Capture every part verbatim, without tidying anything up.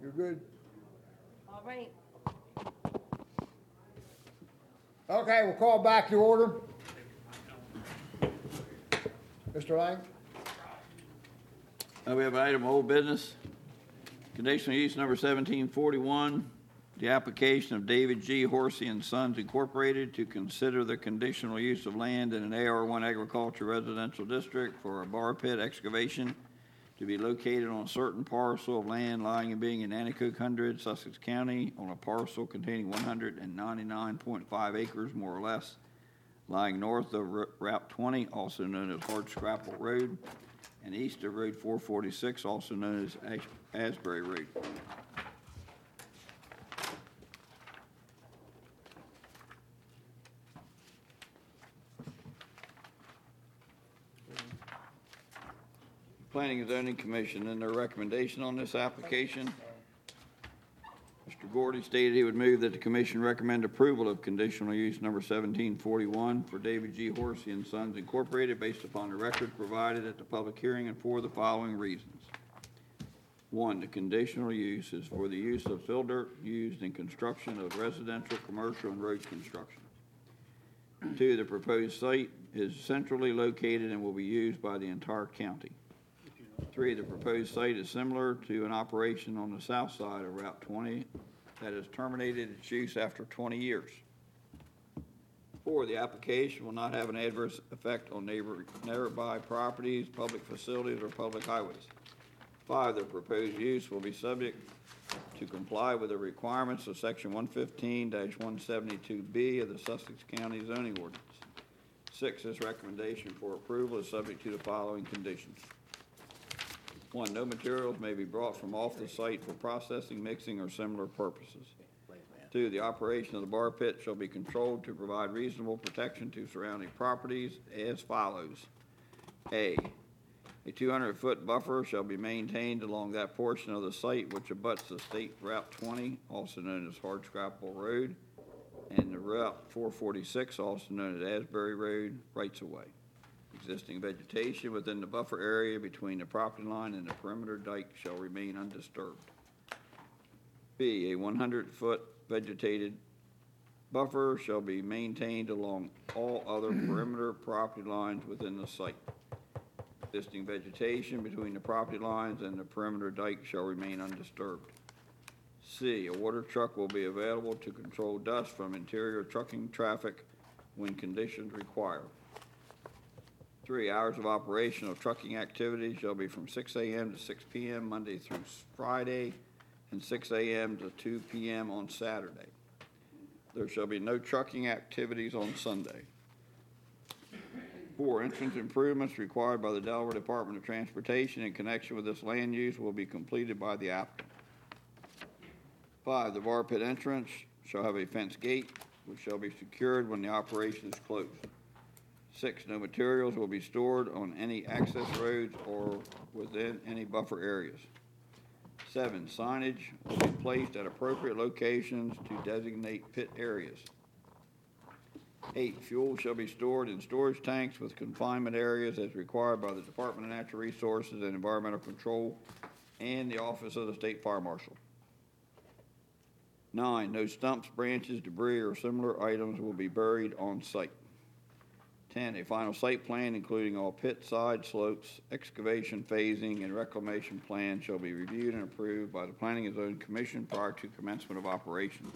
You're good? All right. Okay, we'll call back to order. Mister Lang? Uh, we have an item of old business. Conditional use number seventeen forty-one, the application of David G. Horsey and Sons Incorporated to consider the conditional use of land in an A R one agriculture residential district for a bar pit excavation to be located on a certain parcel of land lying and being in Anacostia Hundred, Sussex County, on a parcel containing one hundred ninety-nine point five acres, more or less, lying north of Route twenty, also known as Hardscrapple Road, and east of Road four forty-six, also known as Ash- Asbury Road. Planning and Zoning Commission, in their recommendation on this application, Mister Gordy stated he would move that the commission recommend approval of conditional use number seventeen forty-one for David G. Horsey and Sons Incorporated based upon the record provided at the public hearing and for the following reasons. One, the conditional use is for the use of fill dirt used in construction of residential, commercial, and road construction. Two, the proposed site is centrally located and will be used by the entire county. Three, the proposed site is similar to an operation on the south side of Route twenty that has terminated its use after twenty years. Four, the application will not have an adverse effect on neighbor, nearby properties, public facilities, or public highways. Five, the proposed use will be subject to comply with the requirements of Section one fifteen one seventy-two B of the Sussex County zoning ordinance. Six, this recommendation for approval is subject to the following conditions. One, no materials may be brought from off the site for processing, mixing, or similar purposes. Two, the operation of the bar pit shall be controlled to provide reasonable protection to surrounding properties as follows. A, a two hundred foot buffer shall be maintained along that portion of the site which abuts the State Route twenty, also known as Hardscrapple Road, and the Route four forty-six, also known as Asbury Road, rights-of-way. Existing vegetation within the buffer area between the property line and the perimeter dike shall remain undisturbed. B, a one hundred foot vegetated buffer shall be maintained along all other perimeter property lines within the site. Existing vegetation between the property lines and the perimeter dike shall remain undisturbed. C, a water truck will be available to control dust from interior trucking traffic when conditions require. Three, hours of operation of trucking activities shall be from six a m to six p m Monday through Friday and six a m to two p m on Saturday. There shall be no trucking activities on Sunday. Four, entrance improvements required by the Delaware Department of Transportation in connection with this land use will be completed by the applicant. Five, the bar pit entrance shall have a fence gate which shall be secured when the operation is closed. Six, no materials will be stored on any access roads or within any buffer areas. Seven, signage will be placed at appropriate locations to designate pit areas. Eight, fuel shall be stored in storage tanks with confinement areas as required by the Department of Natural Resources and Environmental Control and the Office of the State Fire Marshal. Nine, no stumps, branches, debris, or similar items will be buried on site. Ten, a final site plan, including all pit side slopes, excavation, phasing, and reclamation plan shall be reviewed and approved by the Planning and Zoning Commission prior to commencement of operations.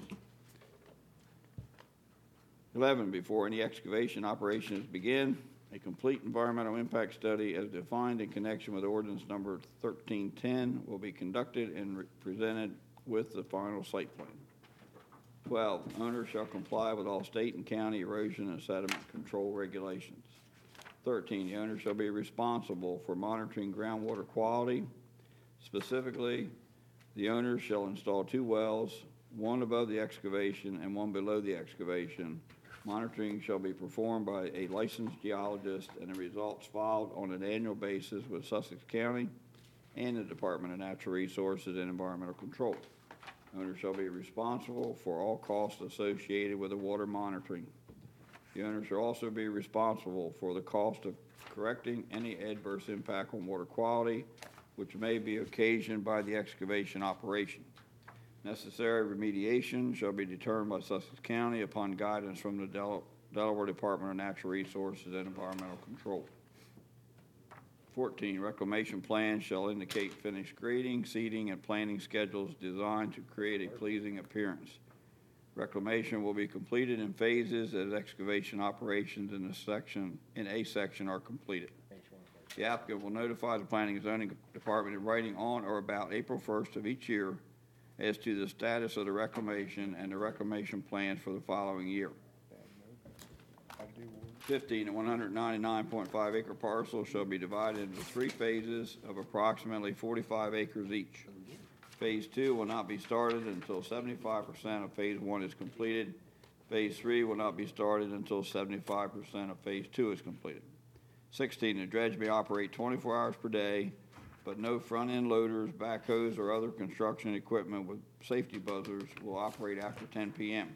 Eleven, before any excavation operations begin, a complete environmental impact study as defined in connection with ordinance number thirteen ten will be conducted and re- presented with the final site plan. Twelve, owners shall comply with all state and county erosion and sediment control regulations. Thirteen, the owner shall be responsible for monitoring groundwater quality. Specifically, the owner shall install two wells, one above the excavation and one below the excavation. Monitoring shall be performed by a licensed geologist and the results filed on an annual basis with Sussex County and the Department of Natural Resources and Environmental Control. Owner shall be responsible for all costs associated with the water monitoring. The owner shall also be responsible for the cost of correcting any adverse impact on water quality which may be occasioned by the excavation operation. Necessary remediation shall be determined by Sussex County upon guidance from the Del- Delaware Department of Natural Resources and Environmental Control. fourteen, reclamation plans shall indicate finished grading, seeding, and planting schedules designed to create a pleasing appearance. Reclamation will be completed in phases as excavation operations in the section, in a section are completed. The applicant will notify the Planning and Zoning Department in writing on or about April first of each year as to the status of the reclamation and the reclamation plans for the following year. fifteen, a one hundred ninety-nine point five acre parcel shall be divided into three phases of approximately forty-five acres each. Phase two will not be started until seventy-five percent of phase one is completed. Phase three will not be started until seventy-five percent of phase two is completed. sixteen, the dredge may operate twenty-four hours per day, but no front-end loaders, backhoes, or other construction equipment with safety buzzers will operate after ten p.m.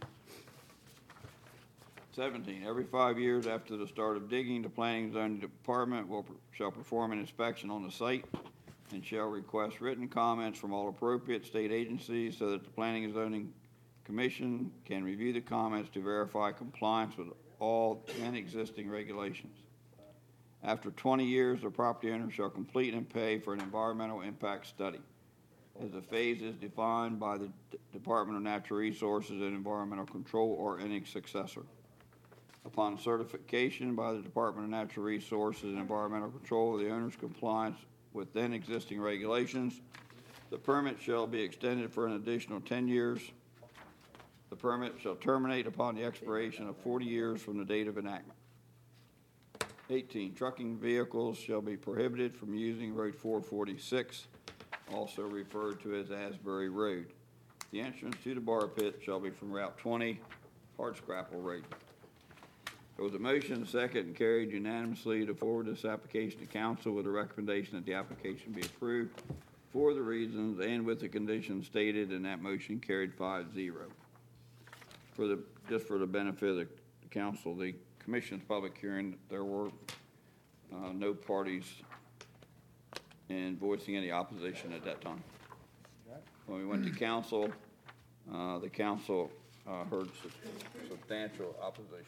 seventeen, every five years after the start of digging, the Planning and Zoning Department will, shall perform an inspection on the site and shall request written comments from all appropriate state agencies so that the Planning and Zoning Commission can review the comments to verify compliance with all then existing regulations. After twenty years, the property owner shall complete and pay for an environmental impact study, as the phase is defined by the D- Department of Natural Resources and Environmental Control or any successor. Upon certification by the Department of Natural Resources and Environmental Control of the owner's compliance with then existing regulations, the permit shall be extended for an additional ten years. The permit shall terminate upon the expiration of forty years from the date of enactment. eighteen, trucking vehicles shall be prohibited from using Road four forty-six, also referred to as Asbury Road. The entrance to the bar pit shall be from Route twenty, Hardscrapple Road. There was a motion, second, and carried unanimously to forward this application to council with a recommendation that the application be approved for the reasons and with the conditions stated, and that motion carried five zero. For the, just for the benefit of the council, the commission's public hearing, there were uh, no parties in voicing any opposition at that time. When we went to council, uh, the council uh, heard substantial opposition.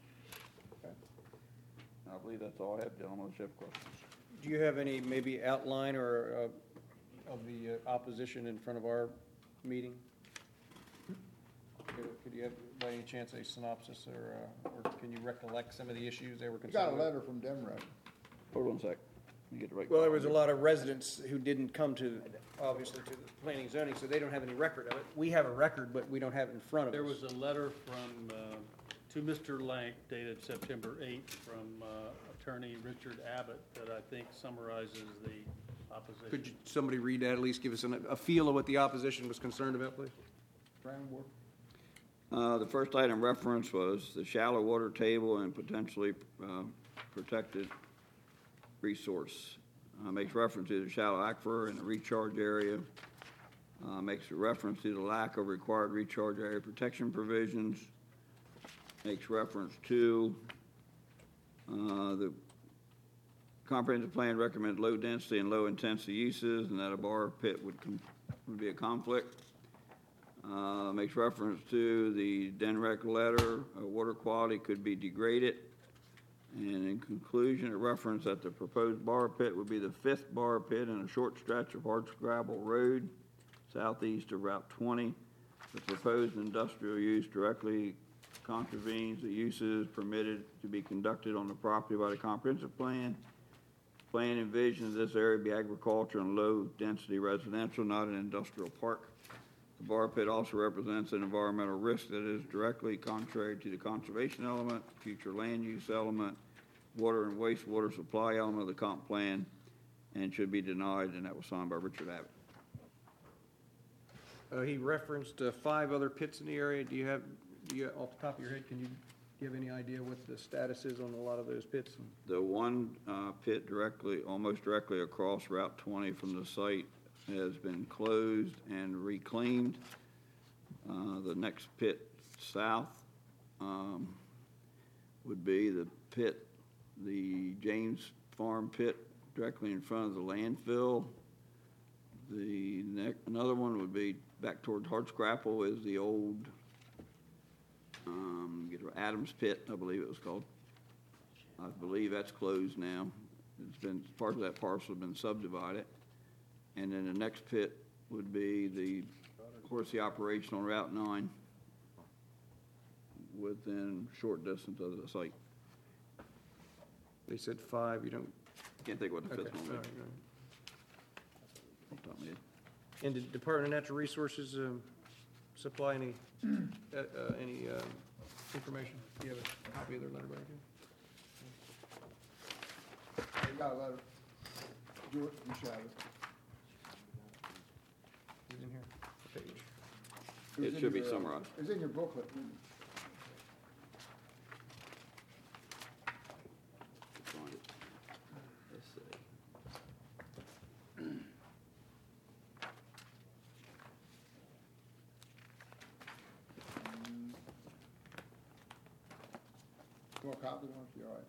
I believe that's all I have, gentlemen, unless you have questions. Do you have any maybe outline or uh, of the uh, opposition in front of our meeting? Could could you have, by any chance, a synopsis, or, uh, or can you recollect some of the issues they were You got concerned a with? letter from Demro. Hold on a sec. Let me get the right. Well, there was a lot of residents who didn't come to, obviously, to the planning and zoning, so they don't have any record of it. We have a record, but we don't have it in front of us. There was a letter from, uh, to Mister Lank dated September eighth from uh, Attorney Richard Abbott that I think summarizes the opposition. Could you, somebody read that, at least give us an, a feel of what the opposition was concerned about, please? Groundwork. Uh, the first item referenced was the shallow water table and potentially uh, protected resource. Uh, makes reference to the shallow aquifer and the recharge area. Uh, makes a reference to the lack of required recharge area protection provisions. Makes reference to uh, the comprehensive plan recommends low density and low intensity uses, and that a bar pit would com- would be a conflict. Uh, makes reference to the D N R E C letter, uh, water quality could be degraded. And in conclusion, it referenced that the proposed bar pit would be the fifth bar pit in a short stretch of Hardscrabble Road, southeast of Route twenty. The proposed industrial use directly contravenes the uses permitted to be conducted on the property by the comprehensive plan. Plan envisions this area be agriculture and low-density residential, not an industrial park. The bar pit also represents an environmental risk that is directly contrary to the conservation element, future land use element, water and wastewater supply element of the comp plan, and should be denied, and that was signed by Richard Abbott. Uh, he referenced uh, five other pits in the area. Do you have, do you, off the top of your head, can you give any idea what the status is on a lot of those pits? The one uh, pit directly, almost directly across Route twenty from the site has been closed and reclaimed. Uh, the next pit south um, would be the pit, the James Farm pit directly in front of the landfill. The next, another one would be back toward Hardscrapple is the old, um, get it, Adams Pit, I believe it was called. I believe that's closed now. It's been, part of that parcel has been subdivided. And then the next pit would be the Horsey operation on Route nine within short distance of the site. They said five, you don't, Can't think what the okay, fifth all one right, would all be. right. Off the top of my head. And did Department of Natural Resources um, supply any, uh, uh, any um, information? Do you have a copy of their letter, Brandon? You got a letter. Do it, you shall. Is it in here? What page? was It in should be your, uh, summarized. It was in your booklet. Find it. Let's see. You want a copy, one? You all right?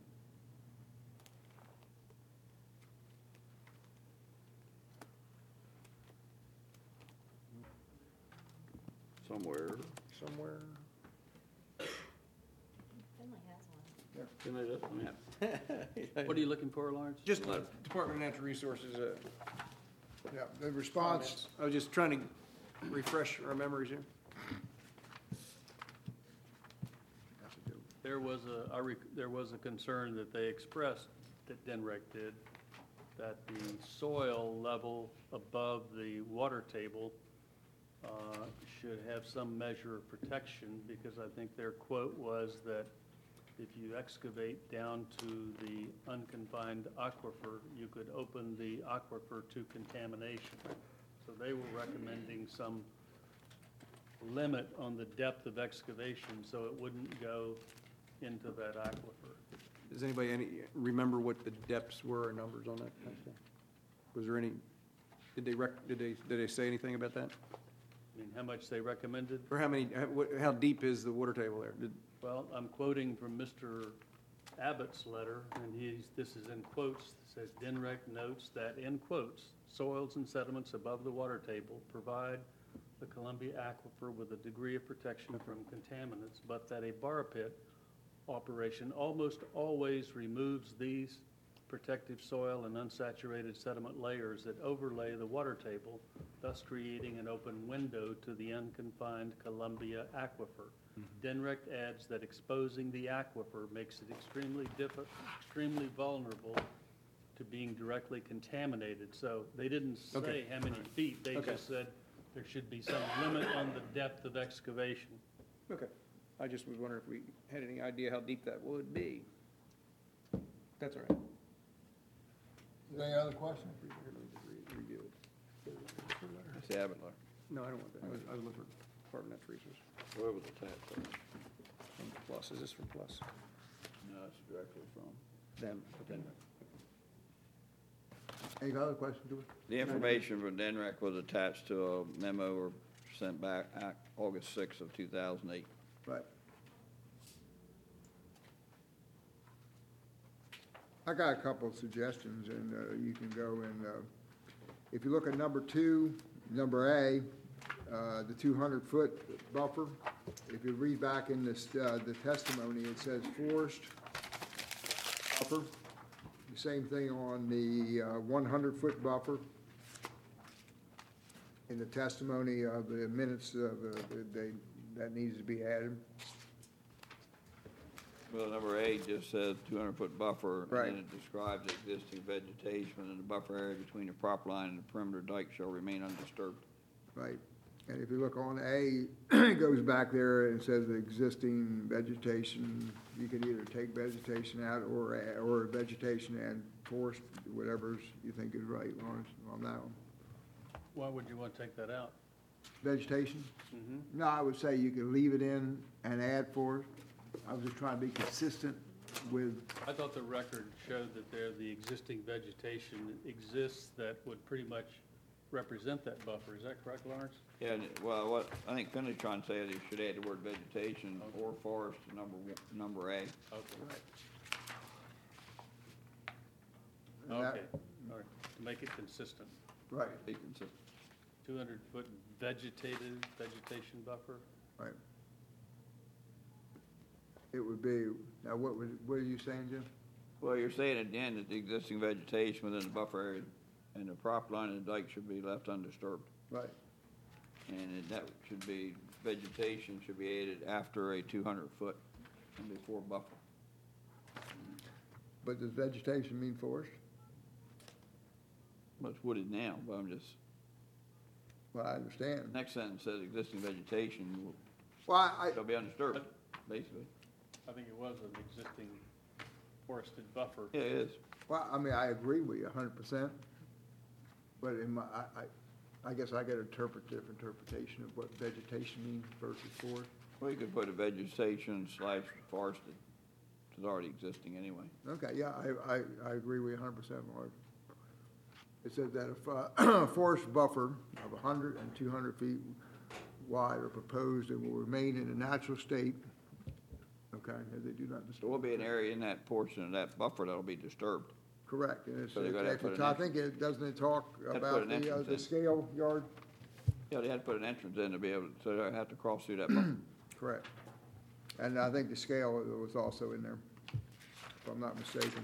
Somewhere. Somewhere? Finley has one. Can I just, yeah. What are you looking for, Lawrence? Just uh, Department of Natural Resources. uh, Yeah, the response, I was just trying to refresh our memories here. There was a, I rec- there was a concern that they expressed, that DENREC did, that the soil level above the water table uh, should have some measure of protection, because I think their quote was that if you excavate down to the unconfined aquifer, you could open the aquifer to contamination. So they were recommending some limit on the depth of excavation so it wouldn't go into that aquifer. Does anybody any, remember what the depths were or numbers on that? Was there any, did they rec, did they, did they say anything about that? I mean, how much they recommended? Or how many, how, what- how deep is the water table there? Did, Well, I'm quoting from Mister Abbott's letter, and he's, this is in quotes, it says, DENREC notes that, in quotes, soils and sediments above the water table provide the Columbia Aquifer with a degree of protection from contaminants, but that a borrow pit operation almost always removes these protective soil and unsaturated sediment layers that overlay the water table, thus creating an open window to the unconfined Columbia Aquifer. DENREC adds that exposing the aquifer makes it extremely diffi- extremely vulnerable to being directly contaminated. So they didn't say Okay. how many feet, they Okay. just said there should be some limit on the depth of excavation. okay. I just was wondering if we had any idea how deep that would be. That's all right. any other questions? Review it. That's the Abbott letter. No, I don't want that. I was, I was looking for Department of Natural Resources. Where was the tax? From Plus, is this from Plus? No, it's directly from. Them. Okay. Any other questions, do we? The information from DENREC was attached to a memo or sent back Ac- August sixth of two thousand eight. Right. I got a couple of suggestions, and uh, you can go and, uh, if you look at number two, number A, uh, the two hundred foot buffer, if you read back in this, uh, the testimony, it says forest buffer. The same thing on the uh, one hundred foot buffer. In the testimony of the minutes of, uh, they, that needs to be added. Well, number eight just says two hundred foot buffer. Right. And then it describes the existing vegetation and the buffer area between the prop line and the perimeter dike shall remain undisturbed. Right, and if you look on A, it goes back there and says the existing vegetation, you could either take vegetation out or, add- or vegetation and forest, whatever you think is right, Lawrence, on that one. Why would you want to take that out? Vegetation? Mm-hmm. No, I would say you could leave it in and add forest. I was just trying to be consistent with, I thought the record showed that there, the existing vegetation exists that would pretty much represent that buffer. Is that correct, Lawrence? Yeah, and it- well, what I think Finley's trying to say is you should add the word vegetation or forest to number, one- number A. Okay. and that- Okay, all right, to make it consistent. right, Be consistent. two hundred foot vegetated, vegetation buffer. Right. It would be, now what would, what are you saying, Jim? Well, you're saying at the end that the existing vegetation within the buffer area and the property line of the dike should be left undisturbed. Right. And it- that should be, vegetation should be added after a two hundred foot and before buffer. But does vegetation mean forest? Well, it's wooded now, but I'm just, Well, I understand. next sentence says existing vegetation will, Well, I, shall be undisturbed, basically. I think it was an existing forested buffer. Yeah, it is. well, I mean, I agree with you a hundred percent. But in my, I, I, I guess I get a interpret, different interpretation of what vegetation means versus forest. Well, you could put a vegetation slash forested, it's already existing anyway. Okay, yeah, I, I, I agree with you a hundred percent, Mark. It says that if, uh, forest buffer of a hundred and two hundred feet wide are proposed and will remain in a natural state, okay, as they do not So disturb. will be an area in that portion of that buffer that'll be disturbed. Correct, and it's, So they're gonna have to it's- put an I think it, doesn't it talk to put about an the, uh, entrance the in. scale yard? Yeah, they had to put an entrance in to be able, so they have to cross through that buffer. Correct. And I think the scale was also in there, if I'm not mistaken.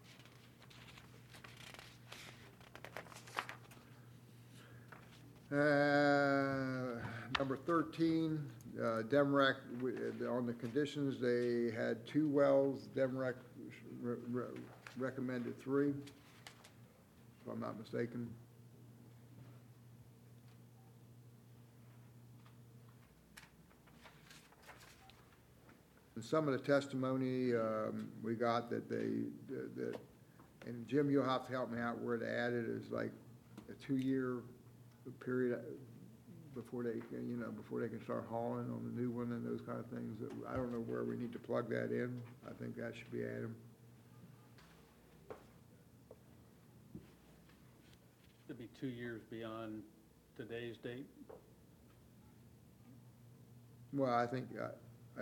Uh, Number thirteen, uh, Demrec, we- uh, on the conditions, they had two wells, Demrec re- re- recommended three, if I'm not mistaken. In some of the testimony, um, we got that they, that- that, and Jim, you'll have to help me out where to add it, is like a two-year period before they, can, you know, before they can start hauling on the new one and those kind of things. I don't know where we need to plug that in. I think that should be added. It'd be two years beyond today's date. Well, I think, uh, I,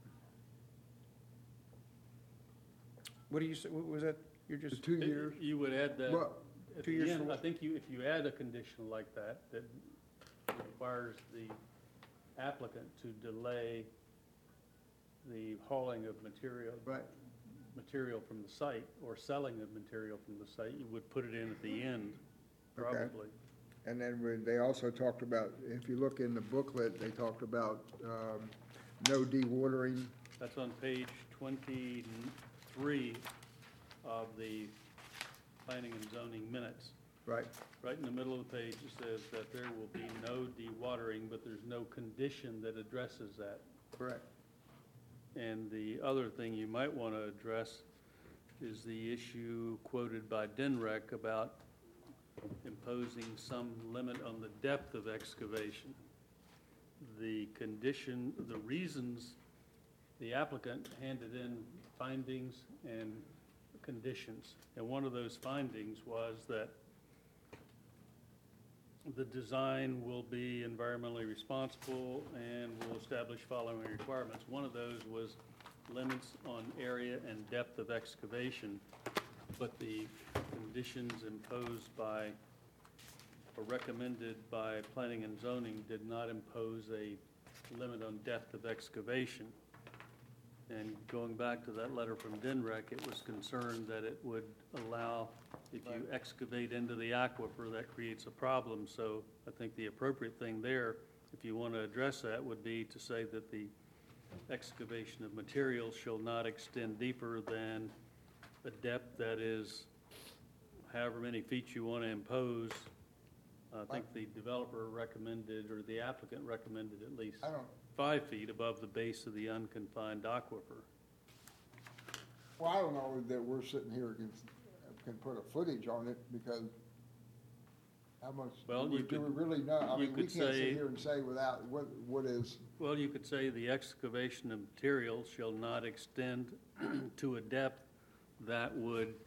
What do you say, what was that, you're the just, two years. You would add that, Well, at two the years end, for I what? think you, if you add a condition like that, that requires the applicant to delay the hauling of material, Right. material from the site, or selling of material from the site, you would put it in at the end, Okay. probably. And then when they also talked about, if you look in the booklet, they talked about um, no dewatering. That's on page twenty-three of the planning and zoning minutes. Right. Right in the middle of the page, it says that there will be no dewatering, but there's no condition that addresses that. Correct. And the other thing you might want to address is the issue quoted by DENREC about imposing some limit on the depth of excavation. The condition, the reasons, the applicant handed in findings and conditions. And one of those findings was that the design will be environmentally responsible and will establish following requirements. One of those was limits on area and depth of excavation, but the conditions imposed by, or recommended by planning and zoning did not impose a limit on depth of excavation. And going back to that letter from DENREC, it was concerned that it would allow, if you excavate into the aquifer, that creates a problem. So I think the appropriate thing there, if you want to address that, would be to say that the excavation of materials shall not extend deeper than a depth that is however many feet you want to impose. I think the developer recommended, or the applicant recommended at least I don't, five feet above the base of the unconfined aquifer. well, I don't know that we're sitting here can, can put a footage on it because how much, Well, do we, you do we could- really know? I you mean, we could can't say- sit here and say without, what, what is, Well, you could say the excavation of materials shall not extend to a depth that would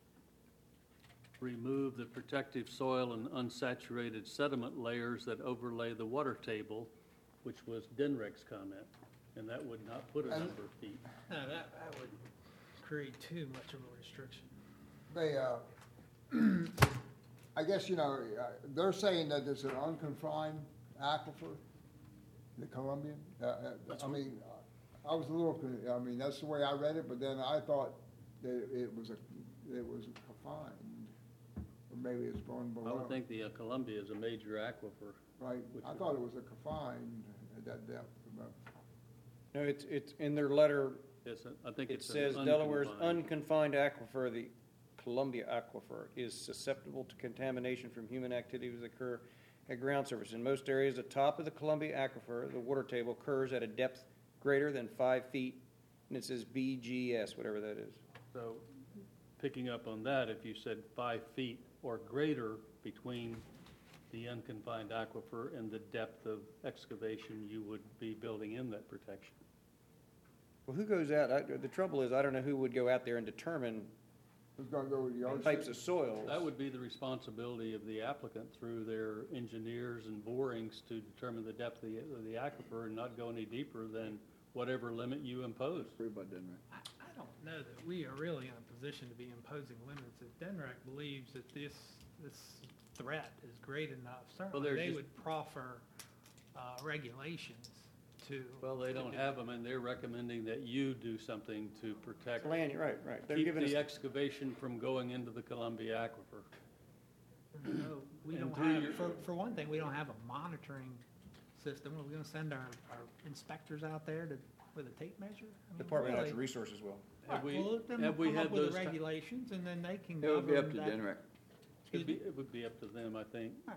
remove the protective soil and unsaturated sediment layers that overlay the water table, which was DENREC's comment, and that would not put a And- number of feet. No, that, that would create too much of a restriction. they, uh, I guess, you know, uh, they're saying that it's an unconfined aquifer, the Columbian. Uh, uh, I mean, I was a little, con- I mean, that's the way I read it, but then I thought that it was a, it was confined. Or maybe it's going I below. would think the uh, Columbia is a major aquifer. Right, which I would- thought it was a confined at that depth. about- No, it's, it's in their letter, Yes, I think it it's. an says Delaware's unconfined. unconfined aquifer, the Columbia Aquifer, is susceptible to contamination from human activities that occur at ground surface. In most areas, the top of the Columbia Aquifer, the water table, occurs at a depth greater than five feet, and it says B G S, whatever that is. So, picking up on that, if you said five feet or greater between the unconfined aquifer and the depth of excavation, you would be building in that protection. Well, who goes out, I, the trouble is, I don't know who would go out there and determine Who's gonna go with the yard? types of soils. That would be the responsibility of the applicant through their engineers and borings to determine the depth of the, of the aquifer and not go any deeper than whatever limit you impose. Approved by Denrick. I, I don't know that we are really in a position to be imposing limits. If Denrec believes that this, this threat is great enough, certainly they're they just- would proffer, uh, regulations to. Well, they don't have them, and they're recommending that you do something to protect, Land, right, right. They're keep giving the us, excavation from going into the Columbia aquifer. No, we And don't through have, your- for, for one thing, we don't have a monitoring system. Are we gonna send our, our inspectors out there to, with a tape measure? I mean, Department of really? Natural Resources will. Have we, Right, well, let them have we come had up with those? the ti- regulations, and then they can It would be up to govern that. Denrick. It'd be, it would be up to them, I think. Right.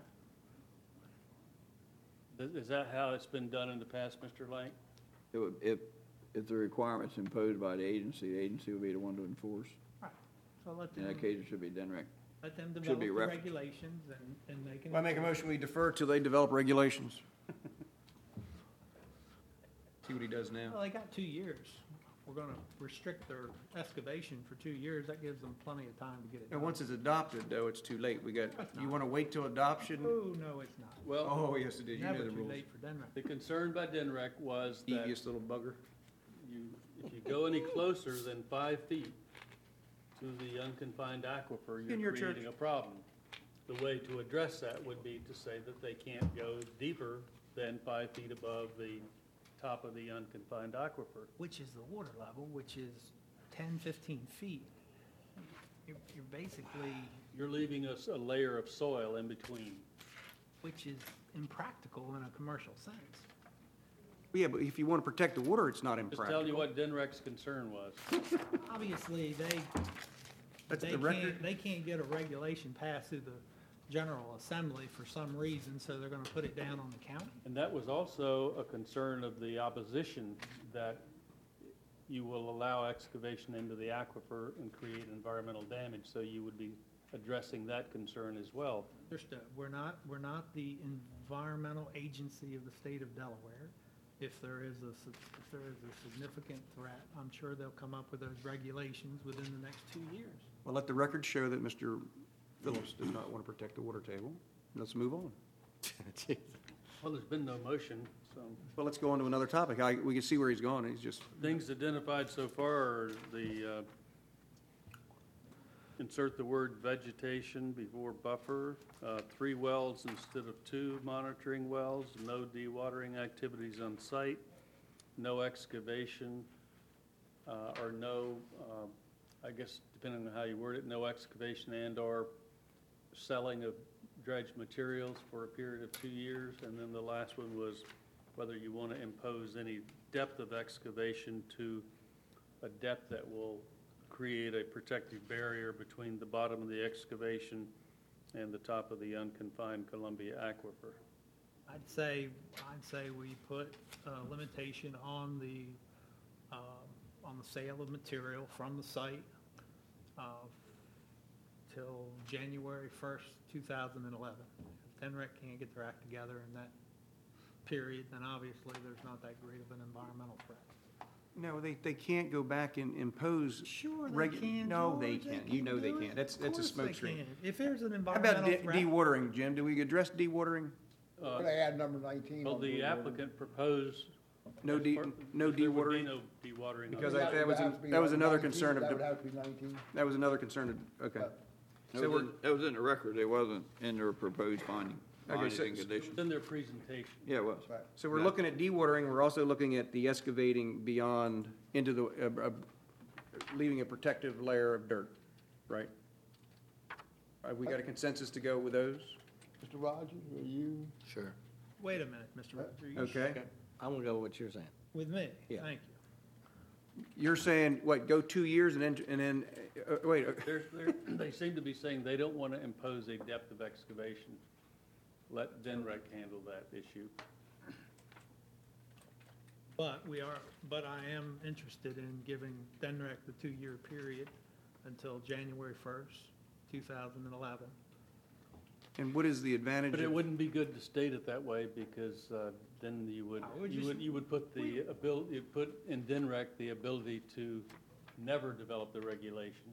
Is is that how it's been done in the past, Mister Lang? It would, if, if the requirement's imposed by the agency, the agency would be the one to enforce. Right, so let In them, that case, it should be Denrick. let them should develop be the ref- regulations, and, and they can. I make a motion, we defer till they develop regulations. See what he does now. Well, they got two years. We're gonna restrict their excavation for two years. That gives them plenty of time to get it And done. once it's adopted, though, it's too late. We got, That's you not. want to wait till adoption? Oh, no, it's not. Well, Oh, yes, it is. You know Never the too rules. late for Denver. the concern by Denrec was that Devious little bugger. you, if you go any closer than five feet to the unconfined aquifer, In you're your creating church. a problem. The way to address that would be to say that they can't go deeper than five feet above the top of the unconfined aquifer. Which is the water level, which is ten, fifteen feet. You're, you're basically, You're leaving us a layer of soil in between. which is impractical in a commercial sense. Yeah, but if you want to protect the water, it's not Just telling you impractical. what Denrec's concern was. Obviously, they, That's they the record. can't, they can't get a regulation passed through the General Assembly for some reason, so they're gonna put it down on the county. And that was also a concern of the opposition, that you will allow excavation into the aquifer and create environmental damage, so you would be addressing that concern as well. Understood. We're not, we're not the environmental agency of the state of Delaware. If there is a, si- if there is a significant threat, I'm sure they'll come up with those regulations within the next two years. Well, let the record show that Mister Phillips does not want to protect the water table. Let's move on. Well, there's been no motion, so Well, let's go on to another topic. I, we can see where he's gone. He's just, things identified so far are the, uh, insert the word vegetation before buffer, uh, three wells instead of two monitoring wells, no dewatering activities on site, no excavation, uh, or no, uh, I guess depending on how you word it, no excavation and/or selling of dredged materials for a period of two years. And then the last one was whether you want to impose any depth of excavation to a depth that will create a protective barrier between the bottom of the excavation and the top of the unconfined Columbia aquifer. I'd say, I'd say we put a limitation on the, uh, on the sale of material from the site, uh, till January first, two thousand eleven. If Tenrec can't get their act together in that period, then obviously there's not that great of an environmental threat. no, they, they can't go back and impose. Sure they regu- can, No, they George. can't. You know they do it. can't. That's, Of that's a course they smokescreen. can. If there's an How environmental about de- threat. dewatering, Jim? Do we address dewatering? Uh, They add number nineteen. Well, on the board. applicant proposed. No as de- part- no there would be dewatering? No dewatering. Because of I- it. that would was have an- to be that was like another nineteen, concern of That de- would have to be nineteen. That was another concern. of- Okay. But That So was, we're- in, that was in the record, it wasn't in their proposed finding, Okay, findings so- and conditions. It's in their presentation. Yeah, it was. Right. So we're Yeah. looking at dewatering, we're also looking at the excavating beyond, into the, uh, uh, leaving a protective layer of dirt, right? Have we got a consensus to go with those? Mister Rogers, are you? Sure. Wait a minute, Mister Rogers. you- Okay. I'm gonna go with what you're saying. With me? Yeah. Thank you. You're saying, what, go two years and then, and then, uh, uh, wait, uh, They're, they're, they seem to be saying they don't want to impose a depth of excavation. Let DENREC handle that issue. But we are, but I am interested in giving DENREC the two-year period until January first, two thousand eleven. and what is the advantage But it of, wouldn't be good to state it that way because uh, then you would, I would you just- would, you would put the ability, you put in DENREC the ability to never develop the regulation.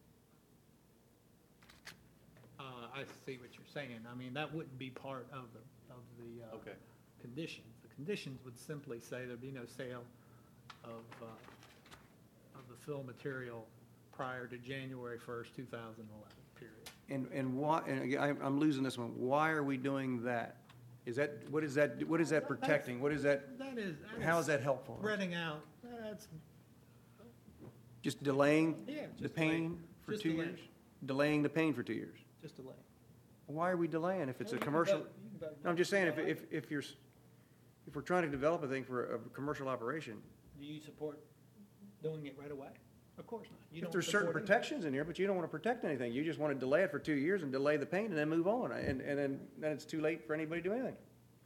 Uh, I see what you're saying. I mean, that wouldn't be part of the, of the, uh, Okay. conditions. The conditions would simply say there'd be no sale of, uh, of the fill material prior to January first, two thousand eleven, period. and, and why, and again, I'm, I'm losing this one, why are we doing that? Is that, what is that, what is that protecting? What is that, That is. how is that helpful? Spreading out, that's, Just delaying Yeah, the just pain delaying. for Just two delaying. years? Delaying the pain for two years? just delay. Why are we delaying if it's a You can commercial? vote- you can vote No, I'm just saying, if, no. if, if you're, s- if we're trying to develop a thing for a, a commercial operation, Do you support doing it right away? Of course not. You if don't there's certain support it. protections in here, but you don't want to protect anything, you just want to delay it for two years and delay the pain and then move on, and, and then, then it's too late for anybody to do anything.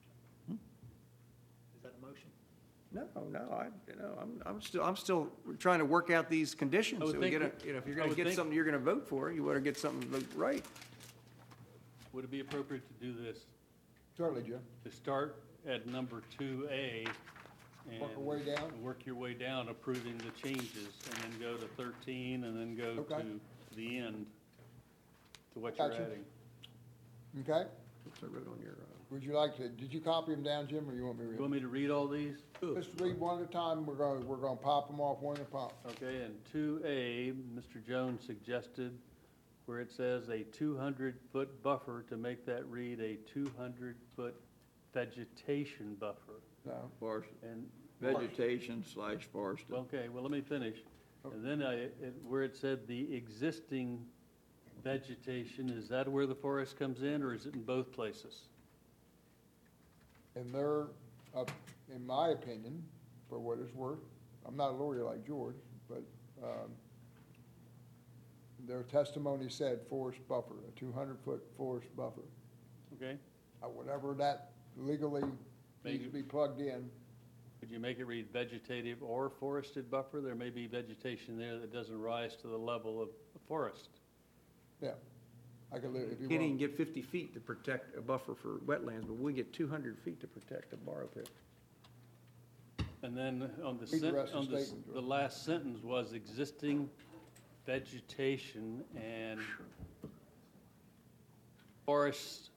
Is that a motion? No, no, I, you know, I'm, I'm still, I'm still trying to work out these conditions, I would so we think get a, that- you know, if you're I gonna would get think- something you're gonna vote for, you better get something vote right. Would it be appropriate to do this, Certainly, Jim. to start at number two A and Work our way down? work your way down, approving the changes, and then go to thirteen, and then go Okay. to the end, to what you're Gotcha. adding? Okay? Oops, I wrote on your, uh, Would you like to, did you copy them down, Jim, or you want me to You read want them? me to read all these? Let's read one at a time. We're gonna, we're gonna pop them off one at a pop. Okay, and two A, Mister Jones suggested where it says a two hundred foot buffer to make that read a two hundred foot vegetation buffer. No. Forest, And, vegetation slash forested. okay, well, let me finish. And then I, it- where it said the existing vegetation, is that where the forest comes in, or is it in both places? And they're, uh, in my opinion, for what it's worth, I'm not a lawyer like George, but, um, their testimony said forest buffer, a two hundred foot forest buffer. Okay? Uh, Whatever that legally needs to Maybe- be plugged in, Could you make it read vegetative or forested buffer? There may be vegetation there that doesn't rise to the level of a forest. yeah. I could live, if you can't even want. get fifty feet to protect a buffer for wetlands, but we get two hundred feet to protect a borrow pit. And then on the, Read the sen- rest of on the the, statement, the George. last sentence was existing vegetation and forest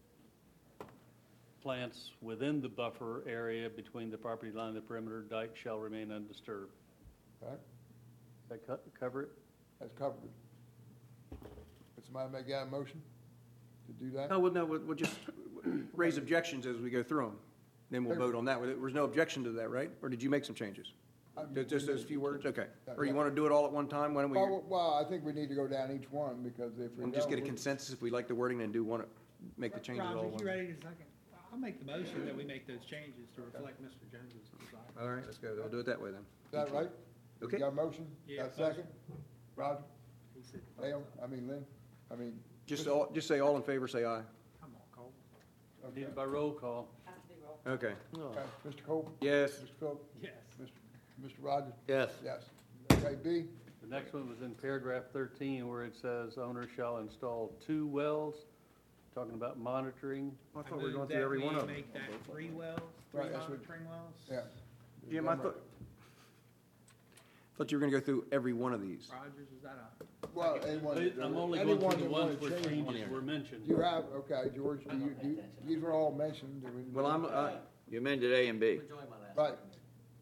plants within the buffer area between the property line and the perimeter dike shall remain undisturbed. Okay, Does that co- cover it? that's covered it. Would somebody make that a motion to do that? No, well, no, we'll, we'll just raise objections as we go through them, then we'll vote on that. There was no objection to that, right? Or did you make some changes? Um, Just just those few words, okay. Yeah, Or you yeah. want to do it all at one time? Why don't we, Well, well, I think we need to go down each one, because if we we'll just don't, get a we- consensus if we like the wording and do one, make the changes all at Roger, once? you ready to second? I'll make the motion that we make those changes to reflect Mister Jones's desire. All right, let's go. We'll do it that way then. Is that right? Okay. You got a motion? Yeah, Got a second? Roger? He said, Dale? I mean, Lynn? I mean. Just all, just say all in favor, say aye. come on, Cole. Need Okay. it by roll call. Has to be roll. Okay. Okay, Mister Cole? Yes. Mister Phillips? Yes. Mister Mister Rogers? Yes. Yes. Okay, B? The next one was in paragraph thirteen where it says owner shall install two wells, talking about monitoring. I I thought we were going move through that every one we of them. make that three wells, three Right, that's what- monitoring wells. Yeah. Jim, I thought, thought you were going to go through every one of these. Rogers, is that a? Well, anyone. I'm only anyone going through the that ones wanna where change- changes were mentioned. You have, okay, George, do you, do, you- these were all mentioned. do we- Well, I'm, uh, You amended A and B. Right.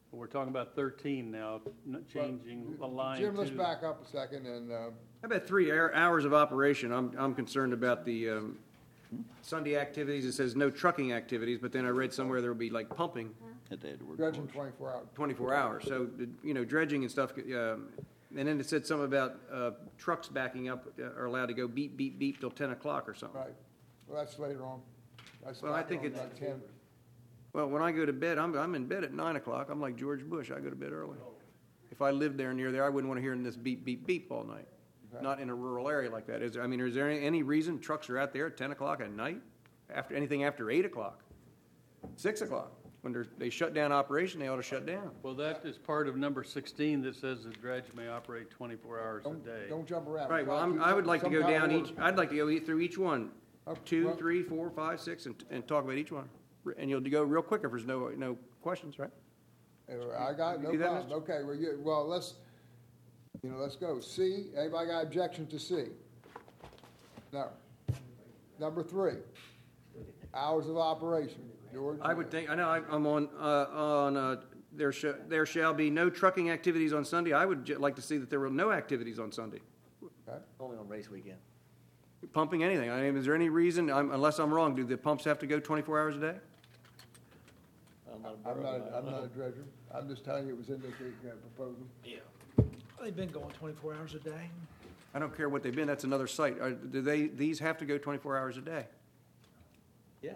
We're talking about thirteen now, not changing a line Jim, let's to- back up a second and, uh, How about three hour- hours of operation? I'm, I'm concerned about the um, Sunday activities. It says no trucking activities, but then I read somewhere there would be like pumping At the Edward dredging Force. twenty-four hours. twenty-four hours. So, you know, dredging and stuff, um, and then it said something about uh, trucks backing up uh, are allowed to go beep, beep, beep till ten o'clock or something. Right. Well, that's later on. That's Well, I later think on, it's- about ten. Well, when I go to bed, I'm, I'm in bed at nine o'clock. I'm like George Bush. I go to bed early. If I lived there near there, I wouldn't want to hear this beep, beep, beep all night. Okay. Not in a rural area like that. Is there, I mean, is there any, any reason trucks are out there at ten o'clock at night? After, anything after eight o'clock? Six o'clock? When they're, they shut down operation, they ought to shut down. Well, that is part of number sixteen that says the dredge may operate twenty-four hours a Don't, day. don't jump around. Right, well, Try to I'm, keep I would like to go some kind down of each, order. I'd like to go eat through each one. Okay, Two, well- three, four, five, six, and, and talk about each one. And you'll go real quick if there's no, no questions, right? Uh, I got, it, no Do that, problem. Okay, well, you, well, let's, you know, let's go. C, anybody got objection to C? No. Number three, hours of operation. George? I would think, I know, I- I'm on, uh, on, uh, there shall, there shall be no trucking activities on Sunday. I would ju- like to see that there were no activities on Sunday. Okay. Only on race weekend. Pumping anything. I mean, is there any reason, I'm- unless I'm wrong, do the pumps have to go twenty-four hours a day? I'm not a I'm borough not, guy. I'm not a dredger. I'm just telling you it was in the, the uh, proposal. They've been going twenty-four hours a day. I don't care what they've been, that's another site. Are- Do they, these have to go twenty-four hours a day? Yes.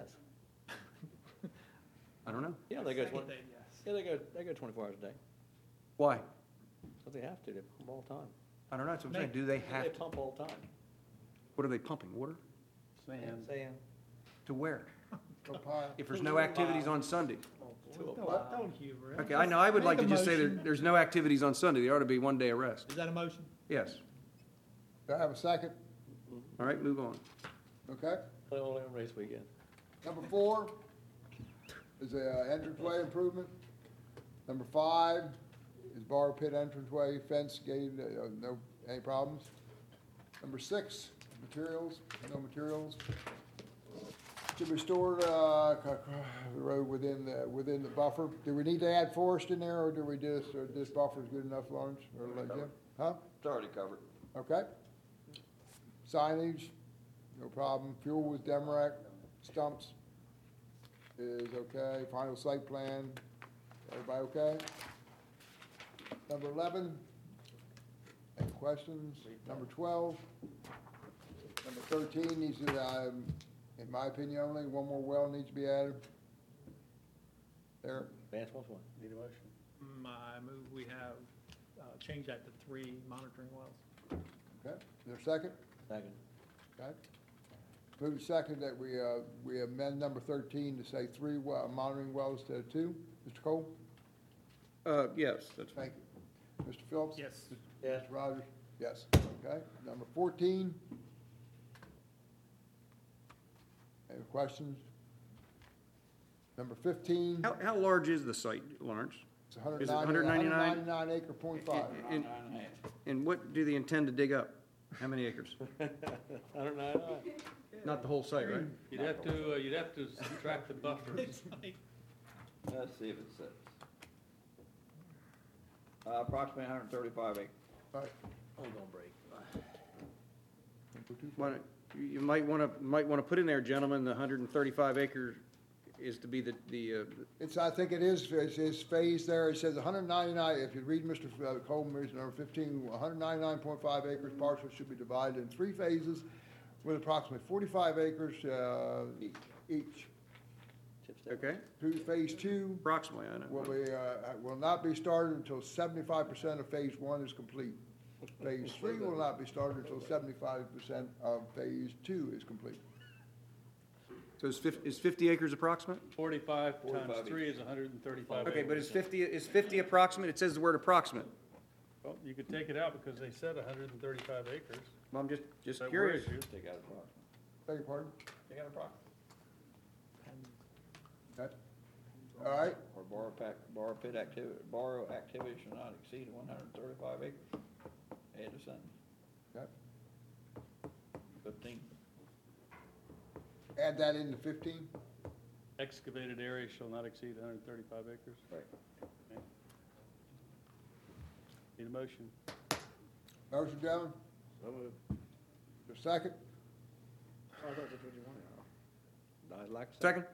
I don't know. Yeah, they go, Second twen- day, yes. yeah, they go, they go twenty-four hours a day. Why? But they have to, they pump all the time. I don't know, that's what I'm saying. Do they They have, to? pump all the time. What are they pumping, water? Sand. Sand. To where? No pile. If there's no activities on Sunday? Two of them. Don't, don't humor it. Okay, I know, I would like to Make a just say there, motion. there's no activities on Sunday. There ought to be one day of rest. Is that a motion? Yes. Do I have a second? All right, move on. Okay. Only on race weekend. Number four is a uh, entranceway improvement. Number five is borrow pit entranceway, fence, gate, uh, no, any problems. Number six, materials, no materials. Should be stored, uh, c- c- the road within the, within the buffer. Do we need to add forest in there, or do we just, or this buffer's good enough, Lawrence? Or like Jim? Huh? It's already covered. Okay. Signage, no problem. Fuel with Demarac, stumps is okay. Final site plan, everybody okay? Number eleven, any questions? Number twelve, number thirteen needs to, um, in my opinion only, one more well needs to be added. There, Vance wants one. Need a motion? Mm, I move we have, uh, changed that to three monitoring wells. okay? Is there a second? Second. Okay. Move second that we, uh, we amend number thirteen to say three well, monitoring wells instead of two. Mister Cole? Uh, yes, that's fine. Thank you. Mister Phillips? Yes. Yes. Mister Rogers? Yes. Okay. Number fourteen? Any questions? Number fifteen? How, how large is the site, Lawrence? It's one is it hundred ninety, one hundred ninety-nine? one hundred ninety-nine acre point five. And, and what do they intend to dig up? How many acres? I don't know. Not the whole site, right? You'd have to, uh, you'd have to subtract the buffers. It's like, Let's see if it says. Uh, approximately one hundred thirty-five acres. Right. Only gonna break. Why don't- You you might want to, might want to put in there, gentlemen, the one hundred thirty-five acres is to be the, the, uh, It's, I think it is, it's, it's phased there, it says one hundred ninety-nine, if you read Mister F- Coleman's number fifteen, one hundred ninety-nine point five acres parcel should be divided in three phases with approximately forty-five acres, uh, each. Chip step. okay? Two, phase two Approximately, I will know. be, uh, will not be started until seventy-five percent of phase one is complete. Phase three will not be started until seventy-five percent of phase two is complete. So is fifty, is fifty acres approximate? Forty-five times forty-five three is hundred and thirty-five. Okay, but is fifty, is fifty approximate? It says the word approximate. Well, you could take it out because they said hundred and thirty-five acres. Well, I'm just, just That curious. worries you. Take out approximately. Beg your pardon? Take out approximately. Okay. All right, Or borrow pack, borrow pit activity, borrow activity shall not exceed one hundred thirty-five acres. Add a sentence. okay. Fifteen. Add that into fifteen. Excavated area shall not exceed hundred and thirty-five acres. Right. Need a motion? Motion, gentlemen? So moved. Your second? Oh, I thought that's what you wanted. I'd like to. Second?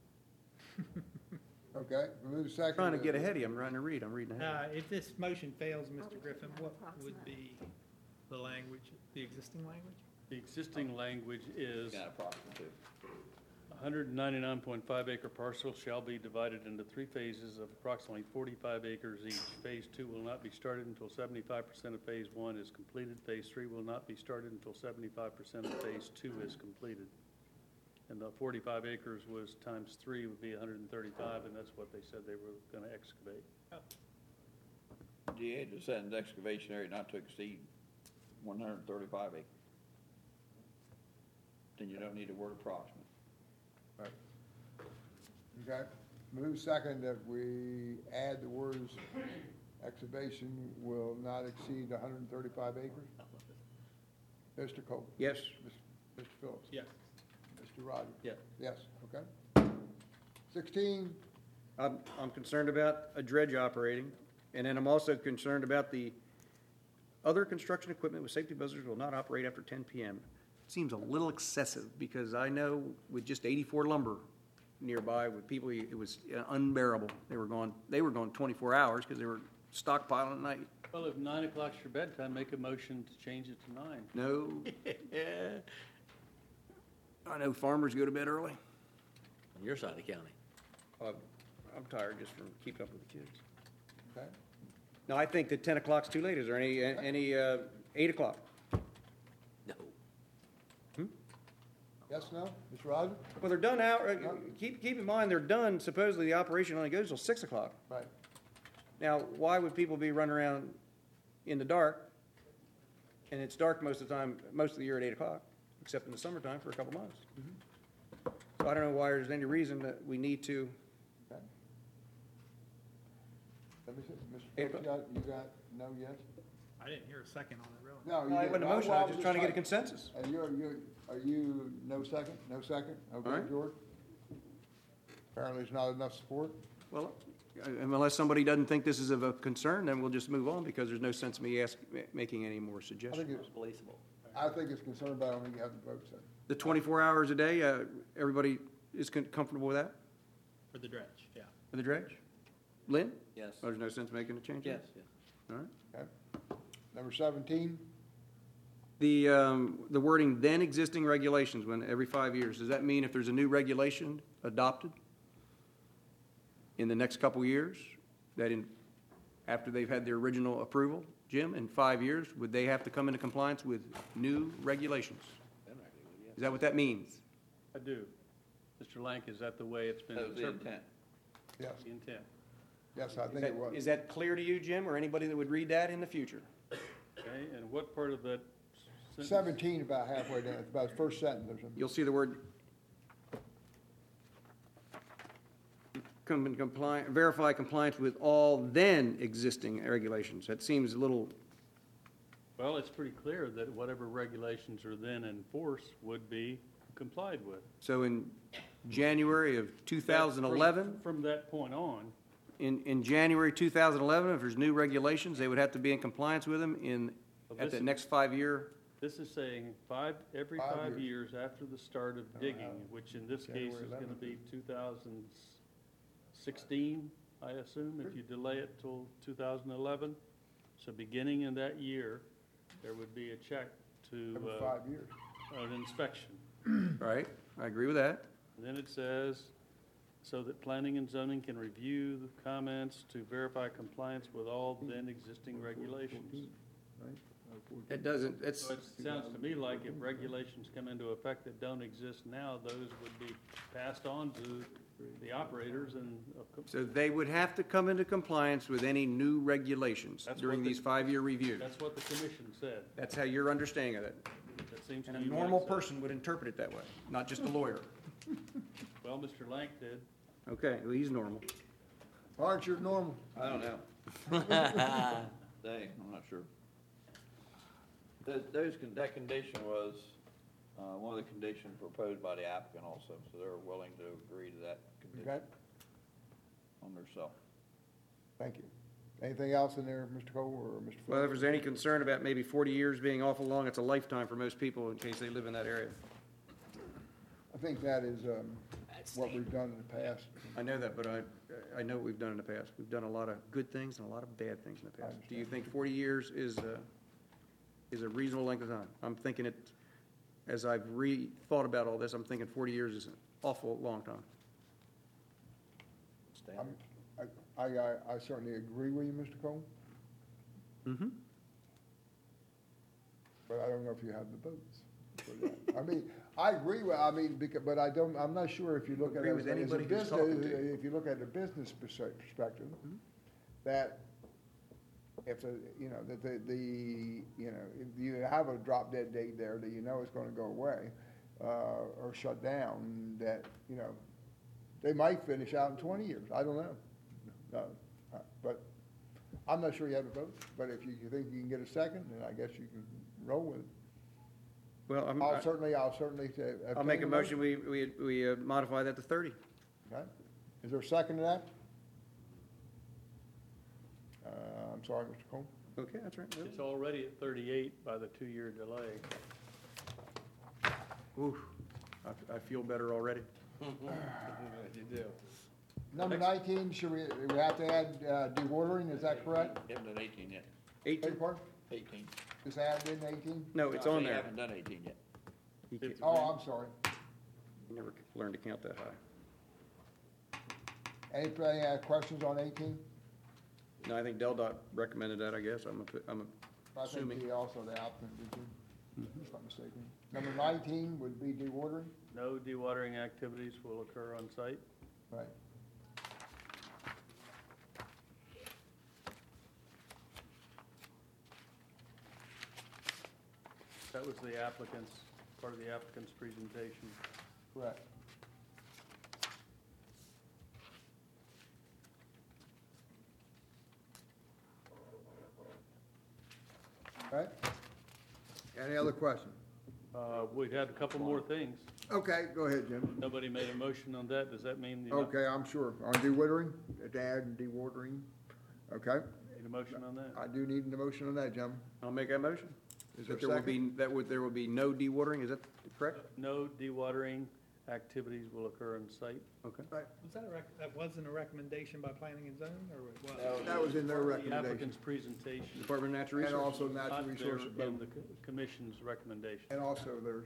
Okay, we move to second. Trying to get ahead of you. I'm trying to read. I'm reading ahead. Uh, if this motion fails, Mister Griffin, what would be the language, the existing language? The existing language is Got approximate too. one hundred ninety-nine point five acre parcel shall be divided into three phases of approximately forty-five acres each. Phase two will not be started until seventy-five percent of phase one is completed. Phase three will not be started until seventy-five percent of phase two is completed. And the forty-five acres was times three would be one hundred thirty-five, and that's what they said they were gonna excavate. D A just said an excavation area not to exceed one hundred thirty-five acres. Then you don't need the word approximate. Okay, move second that we add the words excavation will not exceed one hundred thirty-five acres. Mister Cole? Yes. Mister Phillips? Yes. Mister Rogers? Yes. Yes, okay. Sixteen, I'm, I'm concerned about a dredge operating, and then I'm also concerned about the other construction equipment with safety buzzers will not operate after ten PM. Seems a little excessive, because I know with just eighty-four lumber nearby, with people, it was unbearable. They were going, they were going twenty-four hours, because they were stockpiling at night. Well, if nine o'clock's your bedtime, make a motion to change it to nine. No. I know farmers go to bed early. On your side of the county. I'm I'm tired just from keeping up with the kids. okay, No, I think that ten o'clock's too late. Is there any, any, uh, eight o'clock? No. yes, no? Mister Rogers? Well, they're done out, uh, keep, keep in mind, they're done, supposedly the operation only goes till six o'clock. Right, Now, why would people be running around in the dark? And it's dark most of the time, most of the year at eight o'clock, except in the summertime for a couple months. So I don't know why there's any reason that we need to, okay. Let me see, Mister Eight Phillips, you got, you got no, yes? I didn't hear a second on it, really. No, no, you I didn't. wasn't a motion, I well, was just trying to get a consensus. And you're, you're, are you no second, no second? Okay, All right. George? Apparently there's not enough support. Well, uh, unless somebody doesn't think this is of a concern, then we'll just move on, because there's no sense in me ask, making any more I think suggestions. it's, Believable. I think it's concerned about when you have the vote set. The twenty-four hours a day, uh, everybody is con- comfortable with that, For the dredge, yeah. for the dredge? Lynn? Yes. Oh, there's no sense making a change? Yes, yes. All right. Okay. Number seventeen, The, um, the wording, then existing regulations, when, every five years, does that mean if there's a new regulation adopted in the next couple years, that in, after they've had their original approval, Jim, in five years, would they have to come into compliance with new regulations? Is that what that means? I do. Mister Lank, is that the way it's been That was the interpreted? intent. yes, The intent. yes, I Is think that, it was. is that clear to you, Jim, or anybody that would read that in the future? Okay, and what part of that sentence? Seventeen, about halfway down, it's about the first sentence or something. You'll see the word come in compliance, verify compliance with all then existing regulations. That seems a little, Well, it's pretty clear that whatever regulations are then in force would be complied with. so in January of two thousand eleven, From from that point on, in, in January two thousand eleven, if there's new regulations, they would have to be in compliance with them in, Well, at this the is- next five-year. this is saying five, every Five five years. years after the start of digging, which in this case January is gonna eleventh. be two thousand sixteen, I assume, if you delay it till two thousand eleven. So beginning in that year, there would be a check to, Every uh, five years. an inspection. Right, I agree with that. And then it says, so that planning and zoning can review the comments to verify compliance with all then existing regulations. It doesn't, that's, So it sounds to me like if regulations come into effect that don't exist now, those would be passed on to the operators and. so they would have to come into compliance with any new regulations That's during what the- these five-year reviews. That's what the commission said. That's how your understanding of it. That seems to And be a what it normal said. person would interpret it that way, not just a lawyer. Well, Mister Lank did. Okay, well, he's normal. Aren't you normal? I don't know. Dang, I'm not sure. Those, those, con- that condition was, uh, one of the conditions proposed by the applicant also, so they're willing to agree to that condition Okay, on their self. thank you. Anything else in there, Mister Cole or Mister Well, if Phillips? there's any concern about maybe forty years being awful long, it's a lifetime for most people in case they live in that area. I think that is, um, what we've done in the past. I know that, but I, I know what we've done in the past. We've done a lot of good things and a lot of bad things in the past. Do you think forty years is, uh, is a reasonable length of time? I'm thinking it, as I've re-thought about all this, I'm thinking forty years is an awful long time. I'm, I, I, I certainly agree with you, Mister Cole, Mm-hmm. but I don't know if you have the votes for that. I mean, I agree with, I mean, because, but I don't, I'm not sure if you look at Agree it with as a anybody who's business, talking to you. if you look at the business perse- perspective, that if the, you know, that the, the, you know, if you have a drop dead date there that you know it's gonna go away, uh, or shut down, that, you know, they might finish out in twenty years, I don't know. No, uh, but I'm not sure you have a vote, but if you, you think you can get a second, then I guess you can roll with it. Well, I'm, I'll certainly, I'll certainly. uh, I'll make a obtain motion, we, we, we uh, modify that to thirty. Okay, is there a second to that? Uh, I'm sorry, Mister Cole. Okay, that's right. It's already at thirty-eight by the two-year delay. Oof, I, I feel better already. You do. Number nineteen, should we, we have to add, uh, dewatering, is that correct? Haven't done eighteen yet. Beg Eighteen? your pardon? Eighteen. Just add in eighteen? No, it's No, on they there. Haven't done eighteen yet. You can't- Oh, I'm sorry. you never learned to count that high. Any, any uh, questions on eighteen? No, I think Del Dot recommended that, I guess. I'm, a- I'm a- I think Assuming. he also the applicant, did you? If I'm not mistaken. Number nineteen would be dewatering, No dewatering activities will occur on site. right? That was the applicant's, part of the applicant's presentation. Correct. Right? Any other questions? Uh, we had a couple more things. Okay, go ahead, Jim. Nobody made a motion on that. Does that mean you Okay, I'm sure. On dewatering, to add and dewatering. Okay, need a motion on that? I do need an motion on that, gentlemen. I'll make that motion. Is there That a there will be, second? that would, there will be no dewatering, is that correct? No dewatering activities will occur on site. Okay. Right. Was that a rec, that wasn't a recommendation by planning and zoning, or it was? That was in their The recommendation. applicant's presentation, Department of Natural And Resources? also natural not their, resources. in the co- commission's recommendation. And also there's.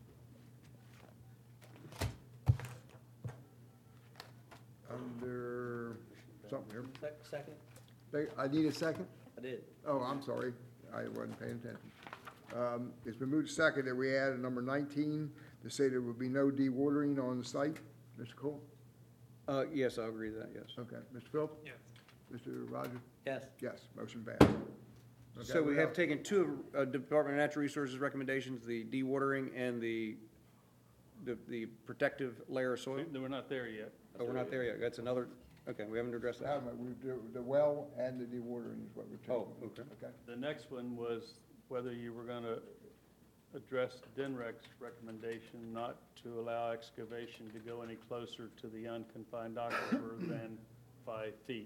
Under something here. Second? They- I need a second? I did. Oh, I'm sorry, I wasn't paying attention. Um, It's been moved second that we add a number nineteen to say there will be no dewatering on the site. Mister Cole? Uh, yes, I'll agree to that, yes. Okay, Mister Phillips? Yes. Mister Rogers? Yes. Yes, motion passed. Okay, So we what have else? taken two of uh, Department of Natural Resources recommendations, the dewatering and the, the, the protective layer of soil. We- We're not there yet. Oh, we're not there yet. That's another, okay, we haven't addressed that. Haven't we? We do the well and the dewatering is what we're taking. Oh, okay. Okay, The next one was whether you were going to address DENREC's recommendation not to allow excavation to go any closer to the unconfined aquifer than five feet.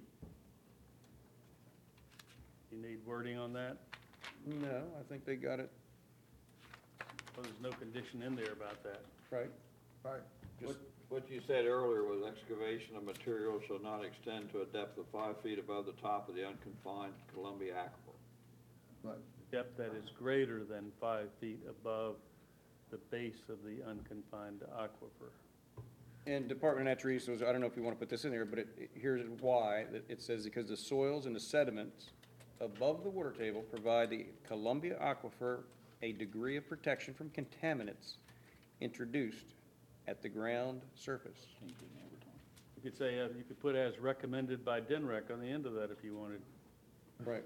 You need wording on that? No, I think they got it Well, there's no condition in there about that. right. right. What, what you said earlier was excavation of material shall not extend to a depth of five feet above the top of the unconfined Columbia aquifer. Right. Depth that is greater than five feet above the base of the unconfined aquifer. And Department of Natural Resources, I don't know if you want to put this in there, but it, it- here's why. That It says because the soils and the sediments above the water table provide the Columbia aquifer a degree of protection from contaminants introduced at the ground surface. You could say, uh, you could put as recommended by DENREC on the end of that if you wanted. Right.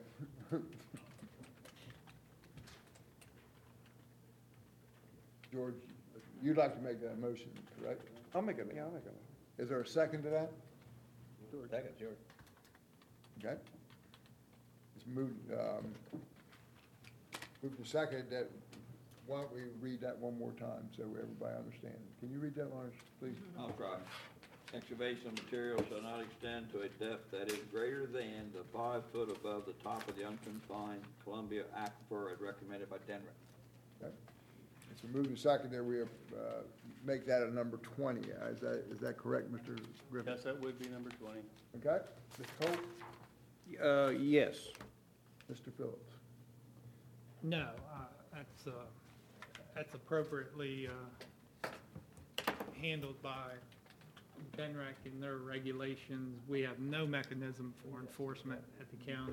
George, you'd like to make that motion, correct? I'll make it, yeah, I'll make it. Is there a second to that? Second, George. Okay. It's moved, um, moved to second that, why don't we read that one more time so everybody understands? Can you read that, Lawrence, please? I'll try. excavation of material shall not extend to a depth that is greater than the five foot above the top of the unconfined Columbia aquifer as recommended by DENREC. Okay. It's been moved and seconded that we, uh, make that a number twenty. Uh, Is that, is that correct, Mister Griffin? Yes, that would be number twenty. Okay. Mister Holt, Uh, yes. Mister Phillips. No, uh, that's, uh, that's appropriately, uh, handled by DENREC and their regulations. We have no mechanism for enforcement at the county.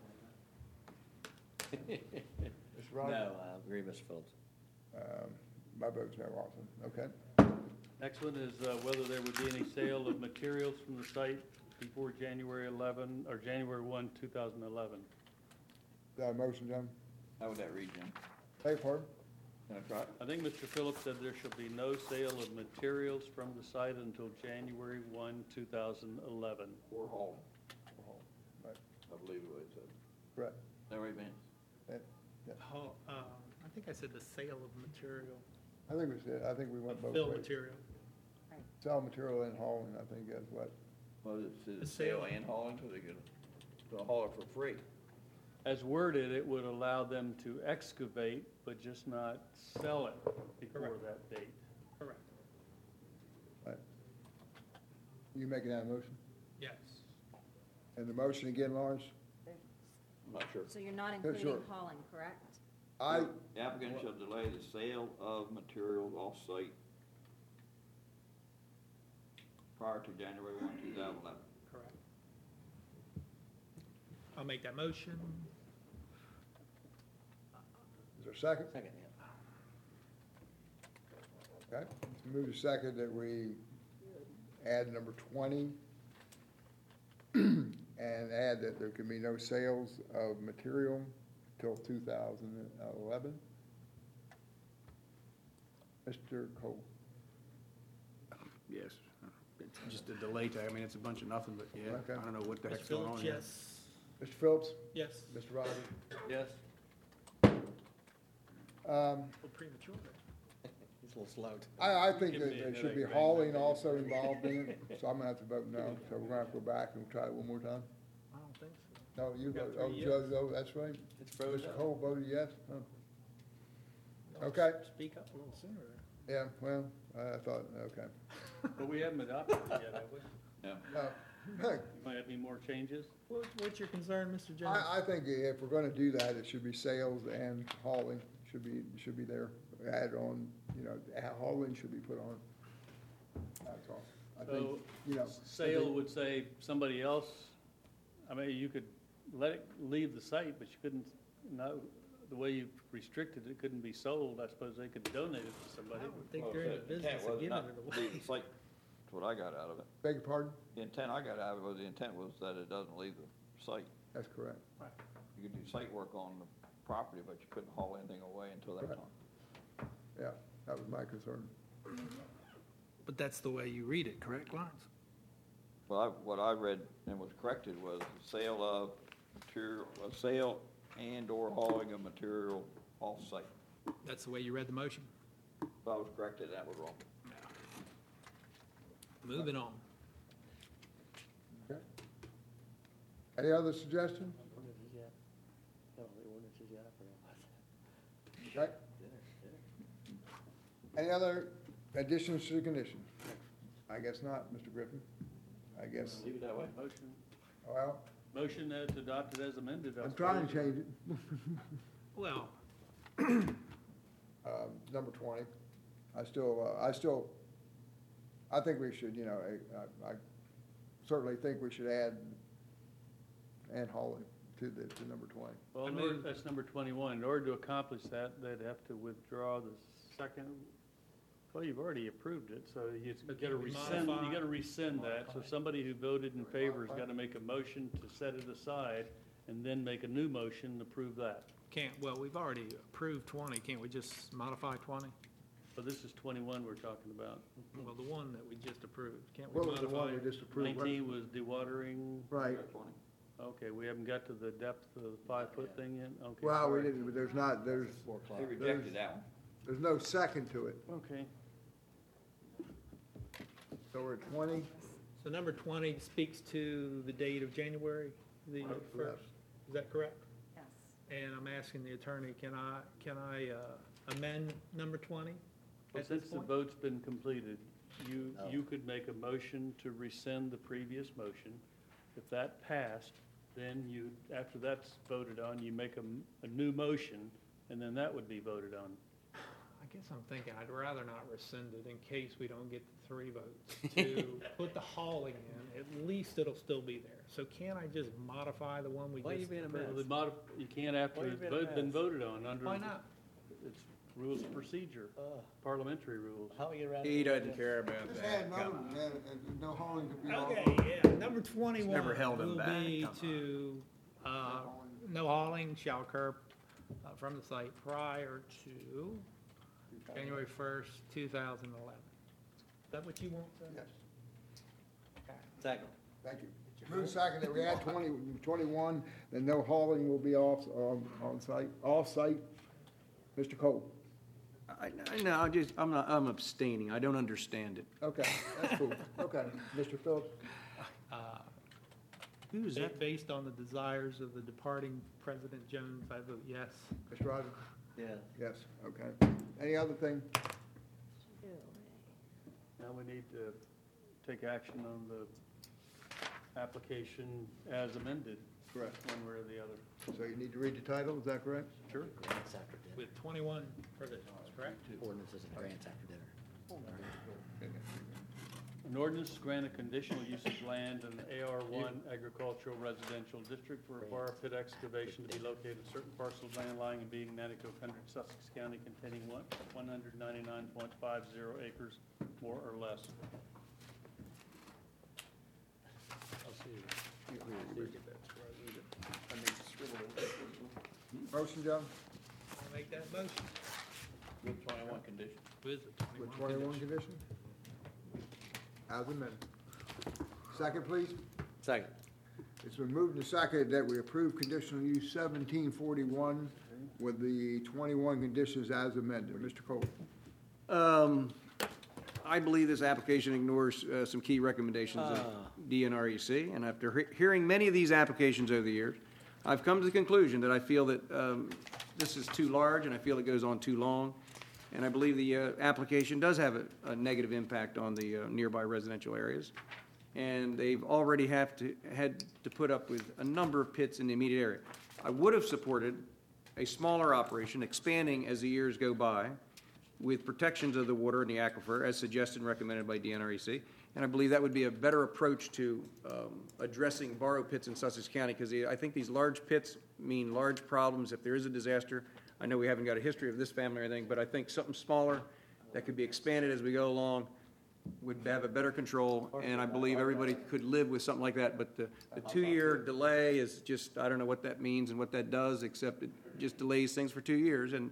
Mister Rogers? No, I agree, Mister Phillips. Um, My vote's no also. Okay. Next one is uh, whether there would be any sale of materials from the site before January eleven, or January first, two thousand eleven. Is that a motion, Jim? How would that read, Jim? Beg your pardon? Can I try it? I think Mister Phillips said there shall be no sale of materials from the site until January first, two thousand eleven. Or hauling, Right, I believe the way it said. correct. That right, Vance? That- yeah. Ho- um, I think I said the sale of material, I think we said, I think we went both fill ways. material. Sell material and hauling, I think that's what. Well, it The says sale sale. and hauling, so they get, they'll haul it for free. As worded, it would allow them to excavate, but just not sell it before Correct. that date. Correct. Right. You making that a motion? Yes. And the motion again, Lawrence? I'm not sure. So you're not sure. including hauling, correct? I, The applicant shall delay the sale of materials off-site prior to January first, two thousand eleven. Correct. I'll make that motion. is there a second? Second, yeah. Okay. It's moved to second that we add number twenty and add that there can be no sales of material till two thousand eleven. Mister Cole? Yes, it's just a delay time, I mean, it's a bunch of nothing, but yeah, Okay. I don't know what the Mister heck's going on Phillips, here. yes. Mister Phillips? Yes. Mister Rogers? Yes? Um, A little premature. He's a little slow. I, I think Give that me there another should be grade. hauling also involved in it, so I'm gonna have to vote no. So we're gonna have to go back and try it one more time. I don't think so. No, you got vote, oh, three Joe, yes. Joe, that's right. It's frozen. Mister Cole voted yes? Oh, Okay. Speak up a little sooner. Yeah, well, I thought, okay. But we haven't adopted it yet, have we? Yeah. Uh, hey, You might have any more changes? What, what's your concern, Mister Jones? I, I think if we're gonna do that, it should be sales and hauling, should be, should be there. Add on, you know, hauling should be put on. That's all. I think, So, you know. sale would say somebody else, I mean, you could let it leave the site, but you couldn't, no, the way you restricted it, couldn't be sold. I suppose they could donate it to I somebody. don't think Well, they're in the the intent business of was giving not it to away. leave the site. That's what I got out of it. Beg your pardon? The intent I got out of it was, the intent was that it doesn't leave the site. That's correct. You could do site work on the property, but you couldn't haul anything away until that Correct. time. Yeah, that was my concern. But that's the way you read it, correct, Lawrence? Well, I, what I read and was corrected was the sale of material, a sale and/or hauling of material off-site. That's the way you read the motion? If I was corrected, that was wrong. Moving on. Okay. Any other suggestions? What is this yet? No, the ordinance is yet, I forgot about that. Okay. Any other additions to the condition? I guess not, Mister Griffin. I guess, Leave it that way. Motion, well, motion as adopted as amended. I I'm trying to suppose. change it. Well, Um, number twenty, I still, uh, I still, I think we should, you know, I, I certainly think we should add and hauling to the, to number twenty. Well, I in order- move- that's number twenty-one. In order to accomplish that, they'd have to withdraw the second, well, you've already approved it, so you But gotta can we rescind, you modify- gotta rescind that. So somebody who voted in favor has gotta make a motion to set it aside and then make a new motion to approve that. can't, well, we've already approved twenty, can't we just modify twenty? So this is twenty-one we're talking about. Well, the one that we just approved, can't we What was the one modify? we just approved? What- Nineteen was dewatering. Right, twenty. Okay, we haven't got to the depth of the five-foot thing yet? Okay. well, we sorry. didn't, but there's not, there's, Four o'clock. They rejected that one. there's no second to it. Okay. So we're at twenty, So number twenty speaks to the date of January the first. Is that correct? Yes. And I'm asking the attorney, can I, can I uh, amend number twenty Well, at this since the point? vote's been completed, you, No. you could make a motion to rescind the previous motion. If that passed, then you, after that's voted on, you make a, m- a new motion, and then that would be voted on. I guess I'm thinking I'd rather not rescind it in case we don't get the three votes to put the hauling in. At least it'll still be there. So can't I just modify the one we Why you just being a approved? Well, the modif- You can't after Why you it's being a vote- been mess? voted on under. Why not? It's rules of procedure, Uh, parliamentary rules. How you around? He doesn't care about Just that. add another, Come on. and, and no hauling could be all. Okay, yeah, number twenty-one never held him will back. be Come on. to, uh, no hauling shall occur uh, from the site prior to January first, two thousand eleven. Is that what you want, sir? Yes, Okay. Second. thank you. Move second that we add twenty, twenty-one, then no hauling will be off, on, on site, off-site. Mister Cole? I, I know, I just, I'm not, I'm abstaining. I don't understand it. Okay, that's cool. Okay, Mister Phillips? Uh, Who's that based on the desires of the departing President Jones? I vote yes. Mister Rogers? Yeah. Yes, okay. Any other thing? Two. Now we need to take action on the application as amended. Correct. One way or the other. So you need to read the title, is that correct? Sure. Grants after dinner. With twenty-one provisions, correct? Ordinances and grants after dinner. An ordinance to grant a conditional use of land in the A R one agricultural residential district for a bar pit excavation to be located in certain parcel of land lying and being Nanticoke Hundred, Sussex County, containing one, one hundred ninety-nine point five zero acres, more or less. I'll see you. Motion, John? I'll make that motion With twenty-one conditions. with the With twenty-one twenty-one conditions. conditions? As amended. Second, please. Second. It's been moved and seconded that we approve conditional use seventeen forty-one with the twenty-one conditions as amended. Mister Cole? Um, I believe this application ignores uh, some key recommendations of Ah. D N R E C, and after he- hearing many of these applications over the years, I've come to the conclusion that I feel that um, this is too large, and I feel it goes on too long, and I believe the uh, application does have a, a negative impact on the uh, nearby residential areas, and they've already have to, had to put up with a number of pits in the immediate area. I would have supported a smaller operation, expanding as the years go by, with protections of the water and the aquifer, as suggested and recommended by D N R E C. And I believe that would be a better approach to um, addressing borrow pits in Sussex County, because I think these large pits mean large problems if there is a disaster. I know we haven't got a history of this family or anything, but I think something smaller that could be expanded as we go along would have a better control, and I believe everybody could live with something like that. But the, the two-year delay is just, I don't know what that means and what that does, except it just delays things for two years. And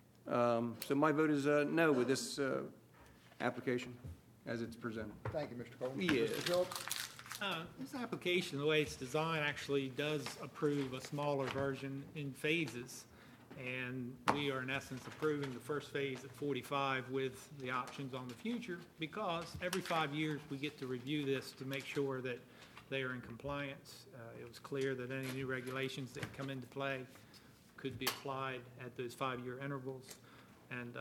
um, so my vote is uh, no with this uh, application as it's presented. Thank you, Mister Cole. Yeah. Mister Phillips? Uh, This application, the way it's designed, actually does approve a smaller version in phases. And we are in essence approving the first phase at forty-five with the options on the future, because every five years we get to review this to make sure that they are in compliance. Uh, It was clear that any new regulations that come into play could be applied at those five-year intervals. And uh,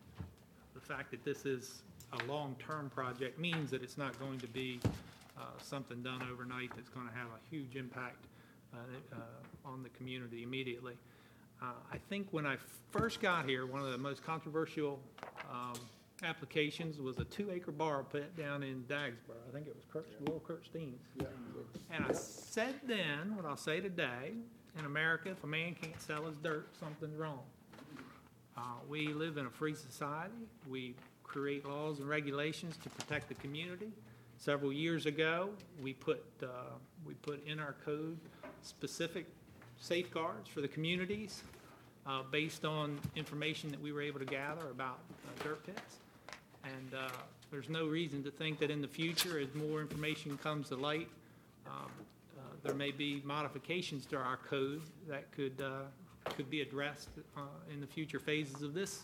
the fact that this is a long-term project means that it's not going to be uh, something done overnight that's going to have a huge impact uh, uh, on the community immediately. Uh, I think when I first got here, one of the most controversial um, applications was a two-acre borrow pit down in Dagsboro. I think it was Kurt, Will Kurtstein's. And I said then, what I'll say today, in America, if a man can't sell his dirt, something's wrong. Uh, we live in a free society. We create laws and regulations to protect the community. Several years ago, we put uh, we put in our code specific safeguards for the communities uh, based on information that we were able to gather about uh, dirt pits. And uh, there's no reason to think that in the future, as more information comes to light, um, uh, there may be modifications to our code that could uh, could be addressed uh, in the future phases of this